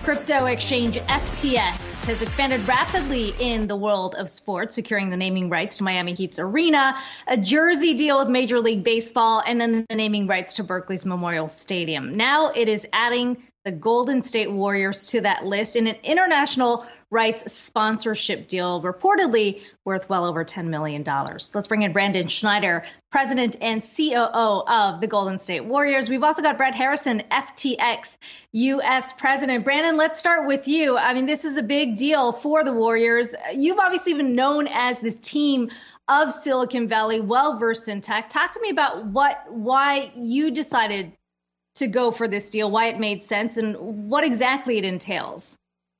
Crypto exchange FTX has expanded rapidly in the world of sports, securing the naming rights to Miami Heat's arena, a jersey deal with Major League Baseball, and then the naming rights to Berkeley's Memorial Stadium. Now it is adding the Golden State Warriors to that list in an international rights sponsorship deal, reportedly worth well over $10 million. Let's bring in Brandon Schneider, president and COO of the Golden State Warriors. We've also got Brett Harrison, FTX U.S. president. Brandon, let's start with you. I mean, this is a big deal for the Warriors. You've obviously been known as the team of Silicon Valley, well-versed in tech. Talk to me about why you decided to go for this deal, why it made sense, and what exactly it entails.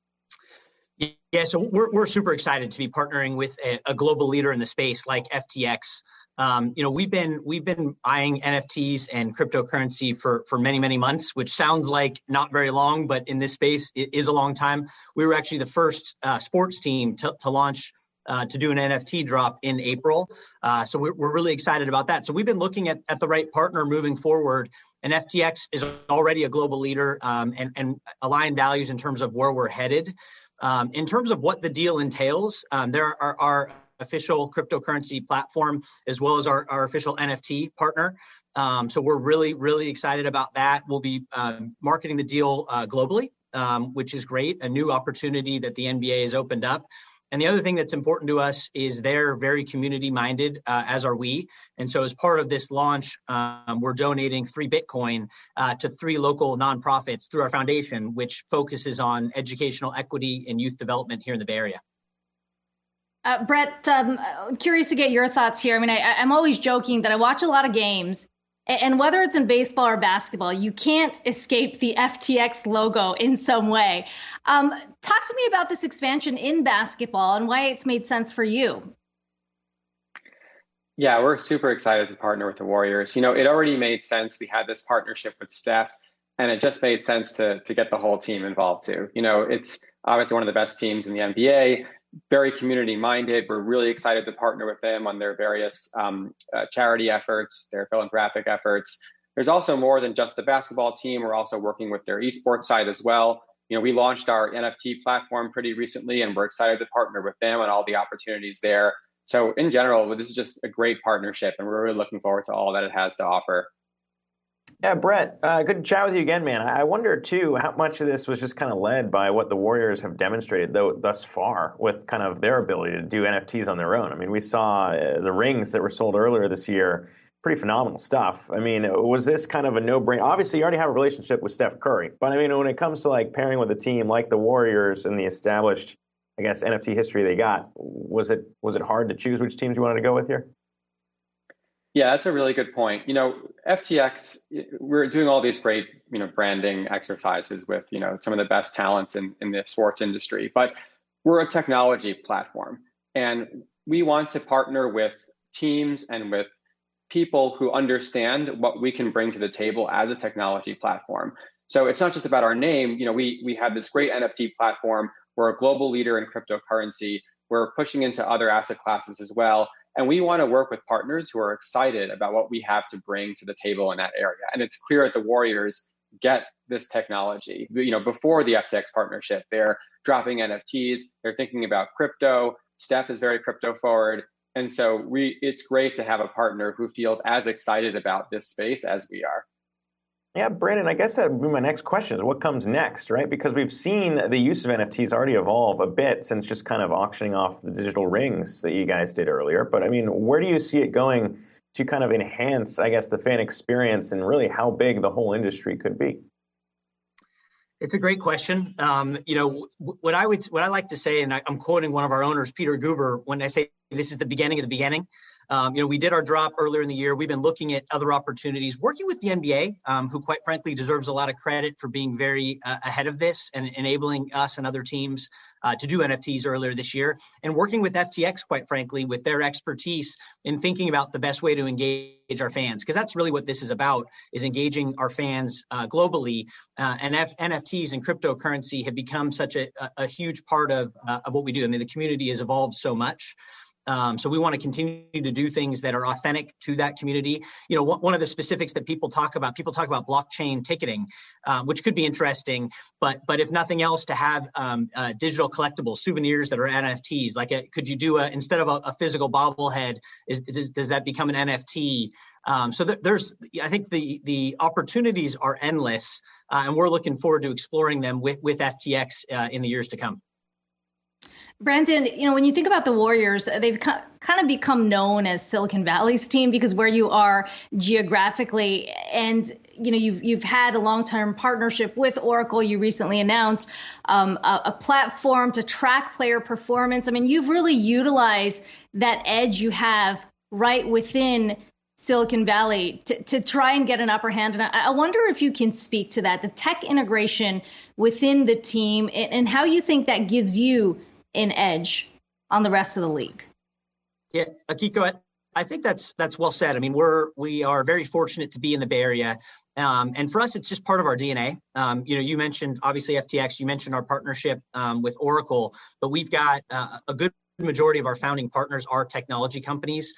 Yeah, so we're super excited to be partnering with a global leader in the space like FTX. We've been eyeing NFTs and cryptocurrency for many months, which sounds like not very long, but in this space it is a long time. We were actually the first sports team to launch to do an NFT drop in April. So we're really excited about that. So we've been looking at the right partner moving forward. And FTX is already a global leader and aligned values in terms of where we're headed. In terms of what the deal entails, there are our official cryptocurrency platform as well as our official NFT partner. So we're really excited about that. We'll be marketing the deal globally, which is great, a new opportunity that the NBA has opened up. And the other thing that's important to us is they're very community-minded, as are we. And so as part of this launch, we're donating 3 Bitcoin to 3 local nonprofits through our foundation, which focuses on educational equity and youth development here in the Bay Area. Brett, curious to get your thoughts here. I mean, I'm always joking that I watch a lot of games, and whether it's in baseball or basketball, you can't escape the FTX logo in some way. Talk to me about this expansion in basketball and why it's made sense for you. Yeah, we're super excited to partner with the Warriors. You know, it already made sense. We had this partnership with Steph, and it just made sense to get the whole team involved too. You know, it's obviously one of the best teams in the NBA, very community-minded. We're really excited to partner with them on their various charity efforts, their philanthropic efforts. There's also more than just the basketball team. We're also working with their esports side as well. You know, we launched our NFT platform pretty recently, and we're excited to partner with them on all the opportunities there. So in general, this is just a great partnership, and we're really looking forward to all that it has to offer. Yeah, Brett, good to chat with you again, man. I wonder, too, how much of this was just kind of led by what the Warriors have demonstrated thus far with kind of their ability to do NFTs on their own. I mean, we saw the rings that were sold earlier this year, pretty phenomenal stuff. I mean, was this kind of a no-brainer? Obviously, you already have a relationship with Steph Curry, but I mean, when it comes to like pairing with a team like the Warriors and the established, I guess, NFT history they got, was it hard to choose which teams you wanted to go with here? Yeah, that's a really good point. You know, FTX, we're doing all these great, branding exercises with, some of the best talent in the sports industry, but we're a technology platform, and we want to partner with teams and with people who understand what we can bring to the table as a technology platform. So it's not just about our name. You know, we have this great NFT platform. We're a global leader in cryptocurrency. We're pushing into other asset classes as well. And we want to work with partners who are excited about what we have to bring to the table in that area. And it's clear that the Warriors get this technology. You know, before the FTX partnership, they're dropping NFTs. They're thinking about crypto. Steph is very crypto forward. And so it's great to have a partner who feels as excited about this space as we are. Yeah, Brandon, I guess that would be my next question is what comes next, right? Because we've seen the use of NFTs already evolve a bit since just kind of auctioning off the digital rings that you guys did earlier. But I mean, where do you see it going to kind of enhance, I guess, the fan experience and really how big the whole industry could be? It's a great question. What I like to say, and I'm quoting one of our owners, Peter Guber, when I say this is the beginning of the beginning. We did our drop earlier in the year. We've been looking at other opportunities, working with the NBA, who quite frankly deserves a lot of credit for being very ahead of this and enabling us and other teams to do NFTs earlier this year, and working with FTX, quite frankly, with their expertise in thinking about the best way to engage our fans, because that's really what this is about, is engaging our fans globally. And NFTs and cryptocurrency have become such a huge part of what we do. I mean, the community has evolved so much. So we want to continue to do things that are authentic to that community. One of the specifics that people talk about blockchain ticketing, which could be interesting, but if nothing else, to have digital collectibles, souvenirs that are NFTs. Could you do instead of a physical bobblehead, does that become an NFT? So I think the opportunities are endless, and we're looking forward to exploring them with FTX in the years to come. Brandon, when you think about the Warriors, they've kind of become known as Silicon Valley's team because where you are geographically, and you've had a long-term partnership with Oracle. You recently announced a platform to track player performance. I mean, you've really utilized that edge you have right within Silicon Valley to try and get an upper hand. And I wonder if you can speak to that, the tech integration within the team, and how you think that gives you an edge on the rest of the league. Yeah, Akiko, I think that's well said. I mean, we are very fortunate to be in the Bay Area, and for us, it's just part of our DNA. You mentioned obviously FTX. You mentioned our partnership with Oracle, but we've got a good majority of our founding partners are technology companies.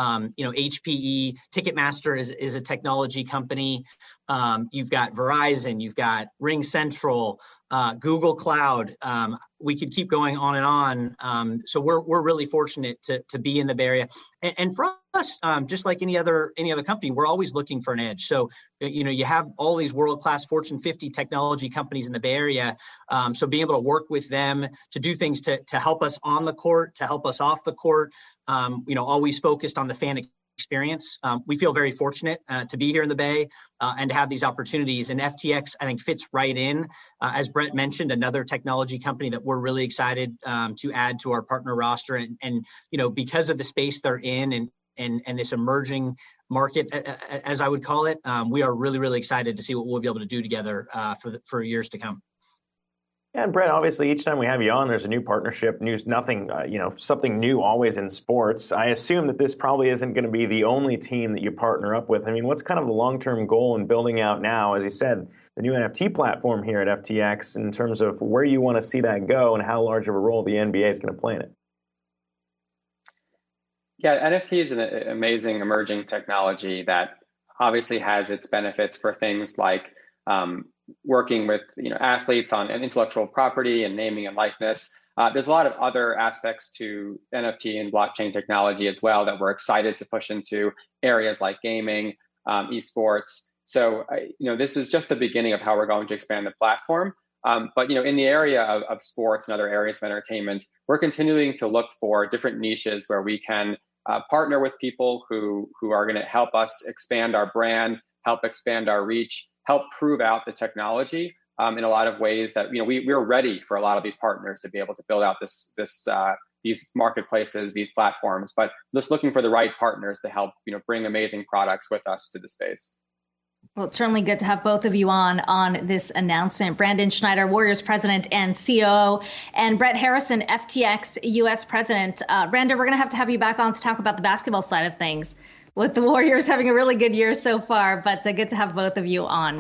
HPE, Ticketmaster is a technology company. You've got Verizon, you've got RingCentral, Google Cloud. We could keep going on and on. So we're really fortunate to be in the Bay Area. And for us, just like any other company, we're always looking for an edge. So you have all these world-class Fortune 50 technology companies in the Bay Area. So being able to work with them to do things to help us on the court, to help us off the court, always focused on the fan experience. We feel very fortunate to be here in the Bay and to have these opportunities. And FTX, I think, fits right in. As Brett mentioned, another technology company that we're really excited to add to our partner roster. And because of the space they're in and this emerging market, as I would call it, we are really, really excited to see what we'll be able to do together for years to come. Yeah, and Brett, obviously, each time we have you on, there's a new partnership, something new always in sports. I assume that this probably isn't going to be the only team that you partner up with. I mean, what's kind of the long-term goal in building out now, as you said, the new NFT platform here at FTX, in terms of where you want to see that go and how large of a role the NBA is going to play in it? Yeah, NFT is an amazing emerging technology that obviously has its benefits for things like working with athletes on intellectual property and naming and likeness. There's a lot of other aspects to NFT and blockchain technology as well that we're excited to push into areas like gaming, esports. So this is just the beginning of how we're going to expand the platform. But in the area of sports and other areas of entertainment, we're continuing to look for different niches where we can partner with people who are going to help us expand our brand, help expand our reach, help prove out the technology in a lot of ways that we're ready for a lot of these partners to be able to build out these marketplaces, these platforms, but just looking for the right partners to help bring amazing products with us to the space. Well, it's certainly good to have both of you on this announcement. Brandon Schneider, Warriors president and COO, and Brett Harrison, FTX US president. Brandon, we're going to have you back on to talk about the basketball side of things, with the Warriors having a really good year so far, but good to have both of you on.